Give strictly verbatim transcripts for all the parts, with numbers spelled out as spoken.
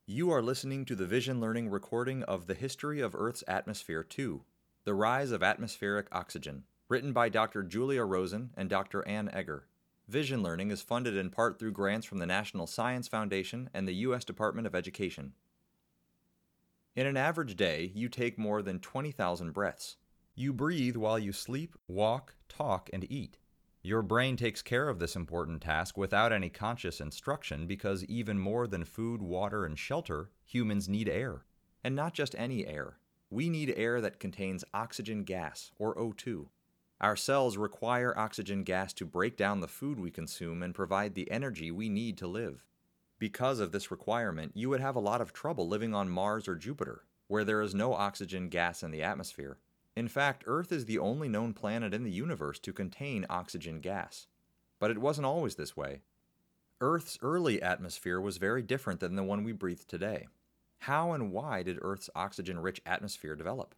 You are listening to the Vision Learning recording of The History of Earth's Atmosphere two, The Rise of Atmospheric Oxygen, written by Doctor Julia Rosen and Doctor Ann Egger. Vision Learning is funded in part through grants from the National Science Foundation and the U S Department of Education. In an average day, you take more than twenty thousand breaths. You breathe while you sleep, walk, talk, and eat. Your brain takes care of this important task without any conscious instruction because even more than food, water, and shelter, humans need air. And not just any air. We need air that contains oxygen gas, or O two. Our cells require oxygen gas to break down the food we consume and provide the energy we need to live. Because of this requirement, you would have a lot of trouble living on Mars or Jupiter, where there is no oxygen gas in the atmosphere. In fact, Earth is the only known planet in the universe to contain oxygen gas. But it wasn't always this way. Earth's early atmosphere was very different than the one we breathe today. How and why did Earth's oxygen-rich atmosphere develop?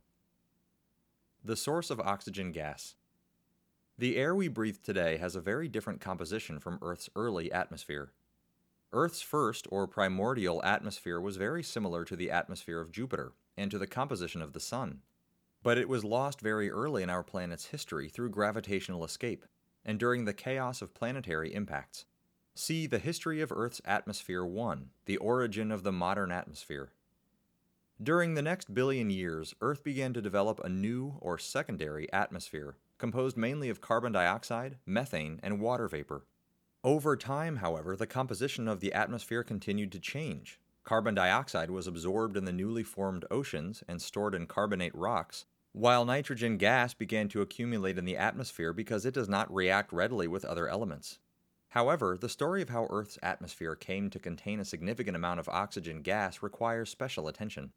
The source of oxygen gas. The air we breathe today has a very different composition from Earth's early atmosphere. Earth's first, or primordial, atmosphere was very similar to the atmosphere of Jupiter and to the composition of the Sun. But it was lost very early in our planet's history through gravitational escape, and during the chaos of planetary impacts. See The History of Earth's Atmosphere one, The Origin of the Modern Atmosphere. During the next billion years, Earth began to develop a new, or secondary, atmosphere, composed mainly of carbon dioxide, methane, and water vapor. Over time, however, the composition of the atmosphere continued to change. Carbon dioxide was absorbed in the newly formed oceans and stored in carbonate rocks, while nitrogen gas began to accumulate in the atmosphere because it does not react readily with other elements. However, the story of how Earth's atmosphere came to contain a significant amount of oxygen gas requires special attention.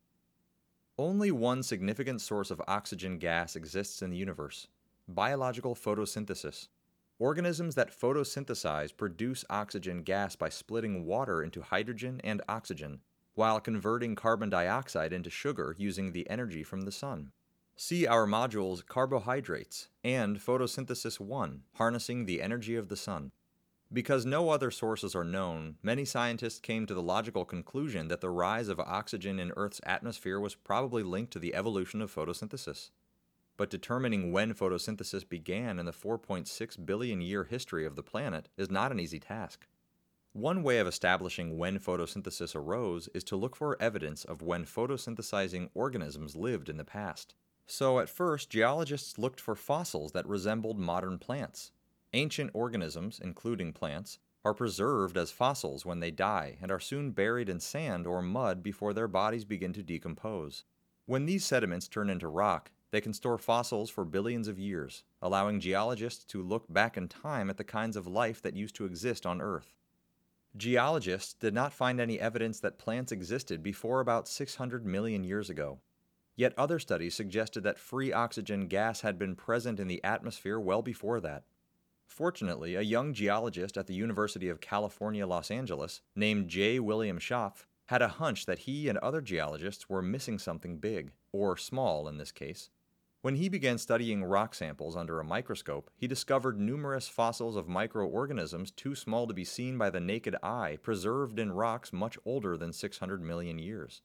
Only one significant source of oxygen gas exists in the universe: biological photosynthesis. Organisms that photosynthesize produce oxygen gas by splitting water into hydrogen and oxygen, while converting carbon dioxide into sugar using the energy from the sun. See our modules Carbohydrates and Photosynthesis one, Harnessing the Energy of the Sun. Because no other sources are known, many scientists came to the logical conclusion that the rise of oxygen in Earth's atmosphere was probably linked to the evolution of photosynthesis. But determining when photosynthesis began in the four point six billion year history of the planet is not an easy task. One way of establishing when photosynthesis arose is to look for evidence of when photosynthesizing organisms lived in the past. So at first, geologists looked for fossils that resembled modern plants. Ancient organisms, including plants, are preserved as fossils when they die and are soon buried in sand or mud before their bodies begin to decompose. When these sediments turn into rock, they can store fossils for billions of years, allowing geologists to look back in time at the kinds of life that used to exist on Earth. Geologists did not find any evidence that plants existed before about six hundred million years ago. Yet other studies suggested that free oxygen gas had been present in the atmosphere well before that. Fortunately, a young geologist at the University of California, Los Angeles, named J. William Schopf, had a hunch that he and other geologists were missing something big, or small in this case. When he began studying rock samples under a microscope, he discovered numerous fossils of microorganisms too small to be seen by the naked eye, preserved in rocks much older than six hundred million years.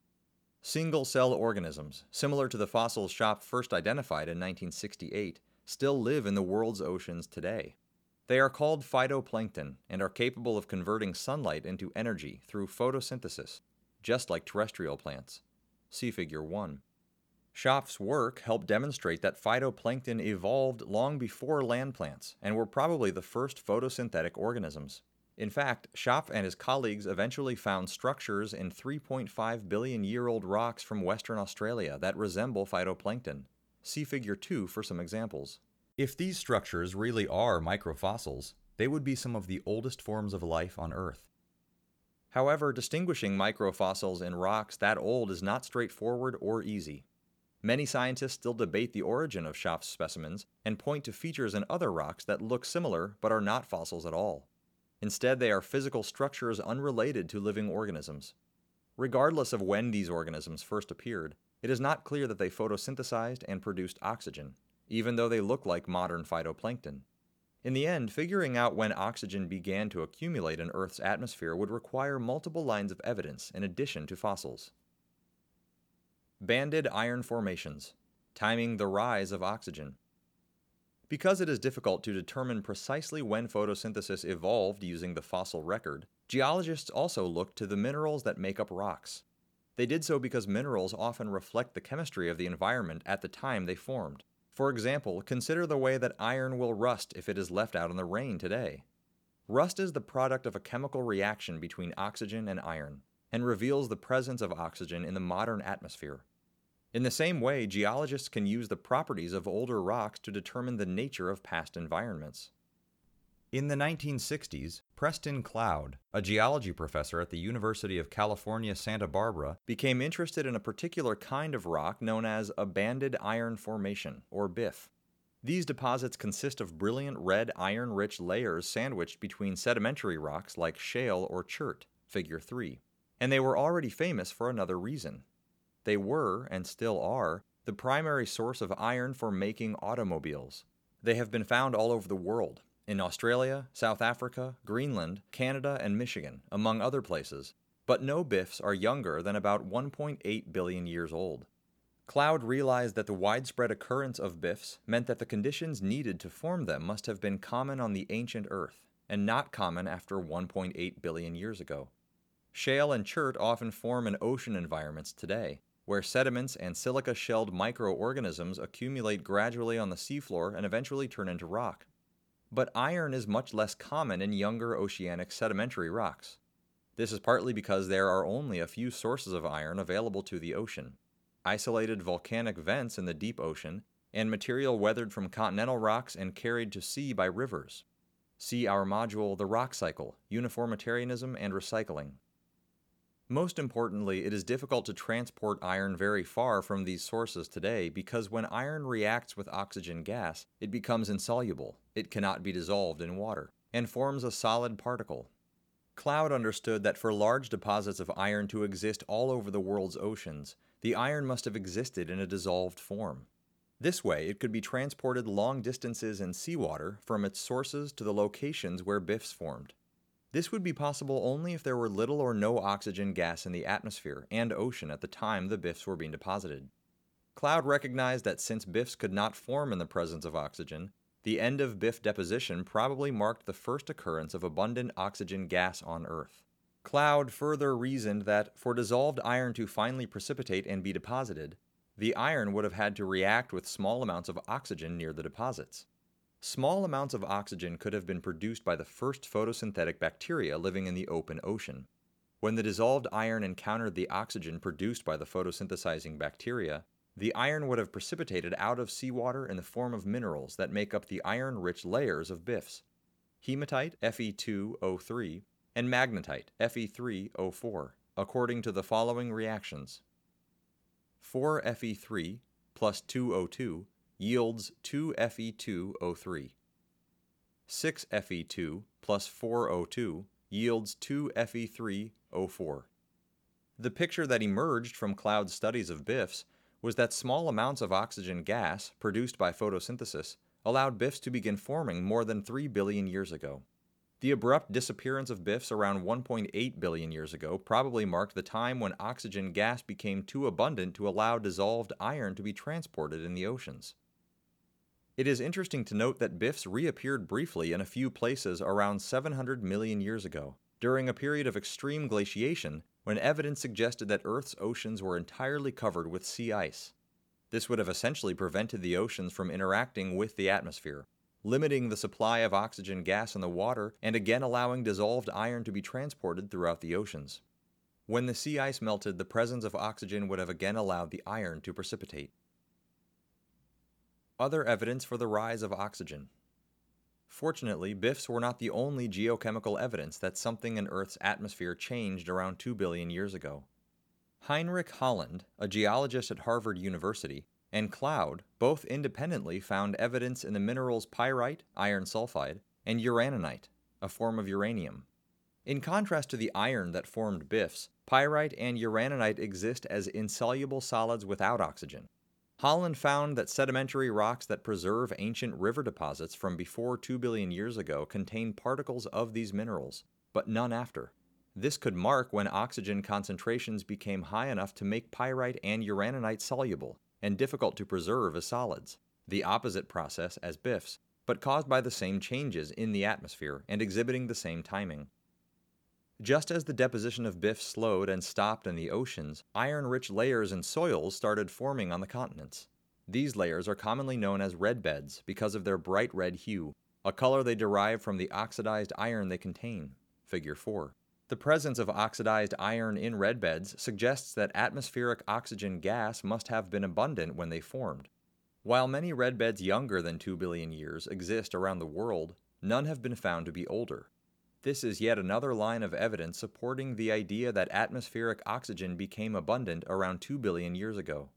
Single-cell organisms, similar to the fossils Schopf first identified in nineteen sixty-eight, still live in the world's oceans today. They are called phytoplankton and are capable of converting sunlight into energy through photosynthesis, just like terrestrial plants. See Figure one. Schopf's work helped demonstrate that phytoplankton evolved long before land plants and were probably the first photosynthetic organisms. In fact, Schopf and his colleagues eventually found structures in three point five billion year old rocks from Western Australia that resemble phytoplankton. See Figure two for some examples. If these structures really are microfossils, they would be some of the oldest forms of life on Earth. However, distinguishing microfossils in rocks that old is not straightforward or easy. Many scientists still debate the origin of Schopf's specimens and point to features in other rocks that look similar but are not fossils at all. Instead, they are physical structures unrelated to living organisms. Regardless of when these organisms first appeared, it is not clear that they photosynthesized and produced oxygen, even though they look like modern phytoplankton. In the end, figuring out when oxygen began to accumulate in Earth's atmosphere would require multiple lines of evidence in addition to fossils. Banded iron formations, timing the rise of oxygen. Because it is difficult to determine precisely when photosynthesis evolved using the fossil record, geologists also looked to the minerals that make up rocks. They did so because minerals often reflect the chemistry of the environment at the time they formed. For example, consider the way that iron will rust if it is left out in the rain today. Rust is the product of a chemical reaction between oxygen and iron, and reveals the presence of oxygen in the modern atmosphere. In the same way, geologists can use the properties of older rocks to determine the nature of past environments. In the nineteen sixties, Preston Cloud, a geology professor at the University of California, Santa Barbara, became interested in a particular kind of rock known as a banded iron formation, or B I F. These deposits consist of brilliant red iron-rich layers sandwiched between sedimentary rocks like shale or chert, figure three, and they were already famous for another reason. They were, and still are, the primary source of iron for making automobiles. They have been found all over the world, in Australia, South Africa, Greenland, Canada, and Michigan, among other places, but no B I Fs are younger than about one point eight billion years old. Cloud realized that the widespread occurrence of B I Fs meant that the conditions needed to form them must have been common on the ancient Earth, and not common after one point eight billion years ago. Shale and chert often form in ocean environments today, where sediments and silica-shelled microorganisms accumulate gradually on the seafloor and eventually turn into rock. But iron is much less common in younger oceanic sedimentary rocks. This is partly because there are only a few sources of iron available to the ocean: isolated volcanic vents in the deep ocean, and material weathered from continental rocks and carried to sea by rivers. See our module, The Rock Cycle, Uniformitarianism and Recycling. Most importantly, it is difficult to transport iron very far from these sources today because when iron reacts with oxygen gas, it becomes insoluble, it cannot be dissolved in water, and forms a solid particle. Cloud understood that for large deposits of iron to exist all over the world's oceans, the iron must have existed in a dissolved form. This way, it could be transported long distances in seawater from its sources to the locations where B I Fs formed. This would be possible only if there were little or no oxygen gas in the atmosphere and ocean at the time the B I Fs were being deposited. Cloud recognized that since B I Fs could not form in the presence of oxygen, the end of B I F deposition probably marked the first occurrence of abundant oxygen gas on Earth. Cloud further reasoned that, for dissolved iron to finally precipitate and be deposited, the iron would have had to react with small amounts of oxygen near the deposits. Small amounts of oxygen could have been produced by the first photosynthetic bacteria living in the open ocean. When the dissolved iron encountered the oxygen produced by the photosynthesizing bacteria, the iron would have precipitated out of seawater in the form of minerals that make up the iron-rich layers of B I Fs: hematite, F E two O three, and magnetite, F E three O four, according to the following reactions. four F E three plus two O two yields two F E two O three. six F E two plus four O two yields two F E three O four. The picture that emerged from Cloud's studies of B I Fs was that small amounts of oxygen gas produced by photosynthesis allowed B I Fs to begin forming more than three billion years ago. The abrupt disappearance of B I Fs around one point eight billion years ago probably marked the time when oxygen gas became too abundant to allow dissolved iron to be transported in the oceans. It is interesting to note that B I Fs reappeared briefly in a few places around seven hundred million years ago, during a period of extreme glaciation when evidence suggested that Earth's oceans were entirely covered with sea ice. This would have essentially prevented the oceans from interacting with the atmosphere, limiting the supply of oxygen gas in the water and again allowing dissolved iron to be transported throughout the oceans. When the sea ice melted, the presence of oxygen would have again allowed the iron to precipitate. Other evidence for the rise of oxygen. Fortunately, B I Fs were not the only geochemical evidence that something in Earth's atmosphere changed around two billion years ago. Heinrich Holland, a geologist at Harvard University, and Cloud both independently found evidence in the minerals pyrite, iron sulfide, and uraninite, a form of uranium. In contrast to the iron that formed B I Fs, pyrite and uraninite exist as insoluble solids without oxygen. Holland found that sedimentary rocks that preserve ancient river deposits from before two billion years ago contain particles of these minerals, but none after. This could mark when oxygen concentrations became high enough to make pyrite and uraninite soluble and difficult to preserve as solids, the opposite process as B I Fs, but caused by the same changes in the atmosphere and exhibiting the same timing. Just as the deposition of B I Fs slowed and stopped in the oceans, iron-rich layers in soils started forming on the continents. These layers are commonly known as red beds because of their bright red hue, a color they derive from the oxidized iron they contain. Figure four. The presence of oxidized iron in red beds suggests that atmospheric oxygen gas must have been abundant when they formed. While many red beds younger than two billion years exist around the world, none have been found to be older. This is yet another line of evidence supporting the idea that atmospheric oxygen became abundant around two billion years ago.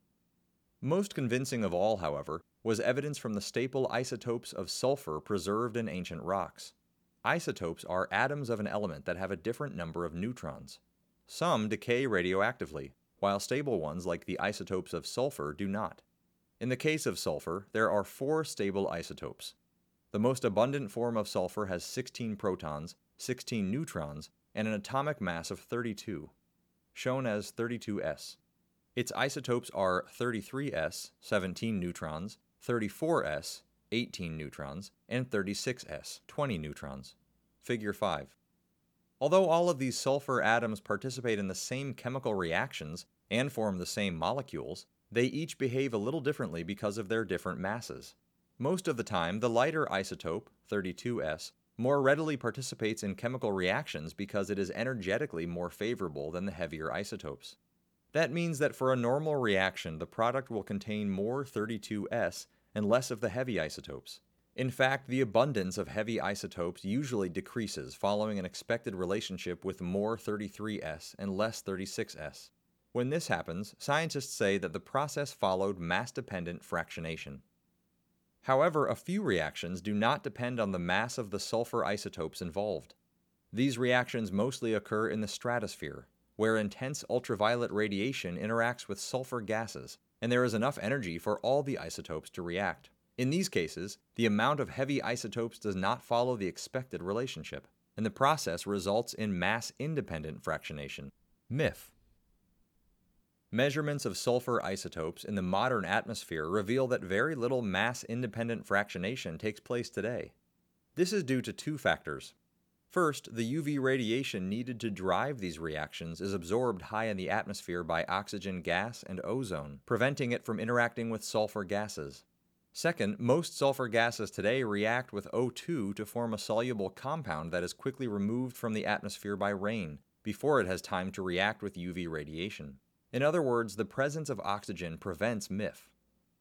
Most convincing of all, however, was evidence from the staple isotopes of sulfur preserved in ancient rocks. Isotopes are atoms of an element that have a different number of neutrons. Some decay radioactively, while stable ones like the isotopes of sulfur do not. In the case of sulfur, there are four stable isotopes. The most abundant form of sulfur has sixteen protons, sixteen neutrons, and an atomic mass of thirty-two, shown as thirty-two S. Its isotopes are thirty-three S, seventeen neutrons, thirty-four S, eighteen neutrons, and thirty-six S, twenty neutrons. Figure five. Although all of these sulfur atoms participate in the same chemical reactions and form the same molecules, they each behave a little differently because of their different masses. Most of the time, the lighter isotope, thirty-two S, more readily participates in chemical reactions because it is energetically more favorable than the heavier isotopes. That means that for a normal reaction, the product will contain more thirty-two S and less of the heavy isotopes. In fact, the abundance of heavy isotopes usually decreases following an expected relationship with more thirty-three S and less thirty-six S. When this happens, scientists say that the process followed mass-dependent fractionation. However, a few reactions do not depend on the mass of the sulfur isotopes involved. These reactions mostly occur in the stratosphere, where intense ultraviolet radiation interacts with sulfur gases, and there is enough energy for all the isotopes to react. In these cases, the amount of heavy isotopes does not follow the expected relationship, and the process results in mass-independent fractionation, M I F. Measurements of sulfur isotopes in the modern atmosphere reveal that very little mass-independent fractionation takes place today. This is due to two factors. First, the U V radiation needed to drive these reactions is absorbed high in the atmosphere by oxygen gas and ozone, preventing it from interacting with sulfur gases. Second, most sulfur gases today react with O two to form a soluble compound that is quickly removed from the atmosphere by rain, before it has time to react with U V radiation. In other words, the presence of oxygen prevents M I F.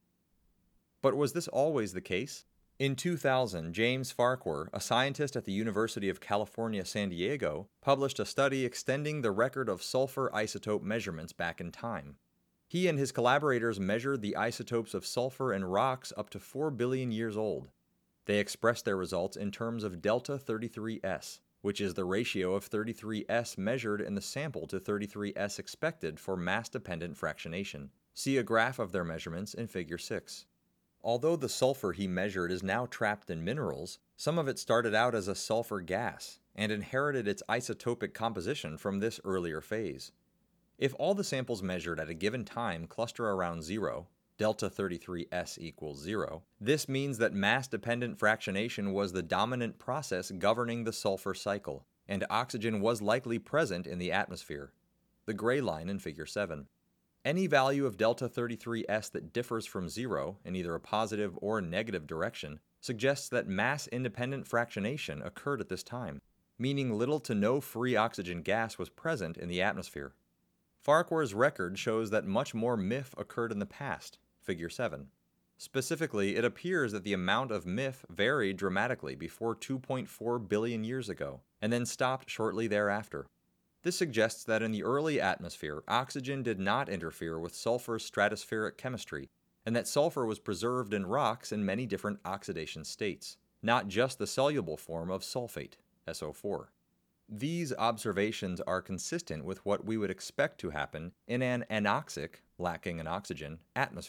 But was this always the case? In two thousand, James Farquhar, a scientist at the University of California, San Diego, published a study extending the record of sulfur isotope measurements back in time. He and his collaborators measured the isotopes of sulfur in rocks up to four billion years old. They expressed their results in terms of delta thirty-three S, which is the ratio of thirty-three S measured in the sample to thirty-three S expected for mass-dependent fractionation. See a graph of their measurements in Figure six. Although the sulfur he measured is now trapped in minerals, some of it started out as a sulfur gas and inherited its isotopic composition from this earlier phase. If all the samples measured at a given time cluster around zero, delta thirty-three S equals zero, this means that mass-dependent fractionation was the dominant process governing the sulfur cycle, and oxygen was likely present in the atmosphere. The gray line in Figure seven. Any value of delta thirty-three S that differs from zero in either a positive or negative direction suggests that mass-independent fractionation occurred at this time, meaning little to no free oxygen gas was present in the atmosphere. Farquhar's record shows that much more M I F occurred in the past, Figure seven. Specifically, it appears that the amount of M I F varied dramatically before two point four billion years ago, and then stopped shortly thereafter. This suggests that in the early atmosphere, oxygen did not interfere with sulfur's stratospheric chemistry, and that sulfur was preserved in rocks in many different oxidation states, not just the soluble form of sulfate, S O four. These observations are consistent with what we would expect to happen in an anoxic, lacking in oxygen, atmosphere,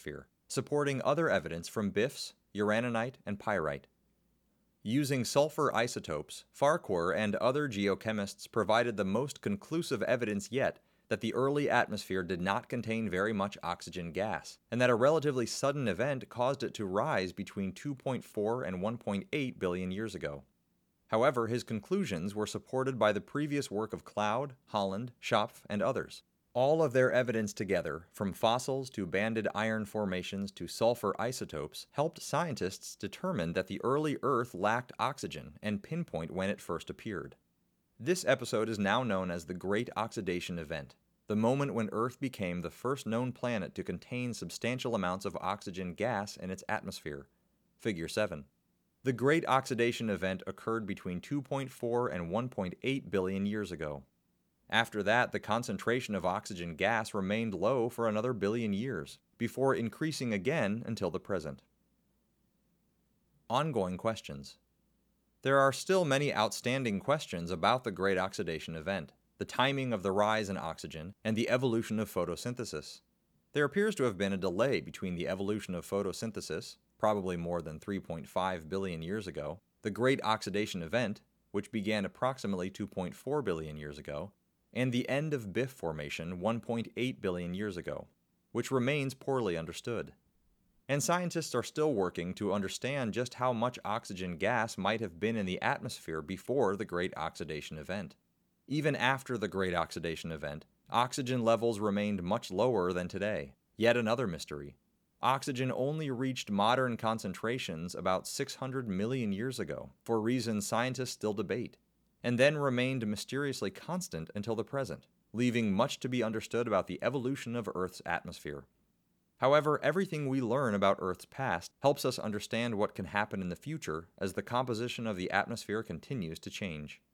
supporting other evidence from B I Fs, uraninite, and pyrite. Using sulfur isotopes, Farquhar and other geochemists provided the most conclusive evidence yet that the early atmosphere did not contain very much oxygen gas, and that a relatively sudden event caused it to rise between two point four and one point eight billion years ago. However, his conclusions were supported by the previous work of Cloud, Holland, Schopf, and others. All of their evidence together, from fossils to banded iron formations to sulfur isotopes, helped scientists determine that the early Earth lacked oxygen and pinpoint when it first appeared. This episode is now known as the Great Oxidation Event, the moment when Earth became the first known planet to contain substantial amounts of oxygen gas in its atmosphere. Figure seven. The Great Oxidation Event occurred between two point four and one point eight billion years ago. After that, the concentration of oxygen gas remained low for another billion years, before increasing again until the present. Ongoing questions. There are still many outstanding questions about the Great Oxidation Event, the timing of the rise in oxygen, and the evolution of photosynthesis. There appears to have been a delay between the evolution of photosynthesis, probably more than three point five billion years ago, the Great Oxidation Event, which began approximately two point four billion years ago, and the end of B I F formation one point eight billion years ago, which remains poorly understood. And scientists are still working to understand just how much oxygen gas might have been in the atmosphere before the Great Oxidation Event. Even after the Great Oxidation Event, oxygen levels remained much lower than today. Yet another mystery. Oxygen only reached modern concentrations about six hundred million years ago, for reasons scientists still debate, and then remained mysteriously constant until the present, leaving much to be understood about the evolution of Earth's atmosphere. However, everything we learn about Earth's past helps us understand what can happen in the future as the composition of the atmosphere continues to change.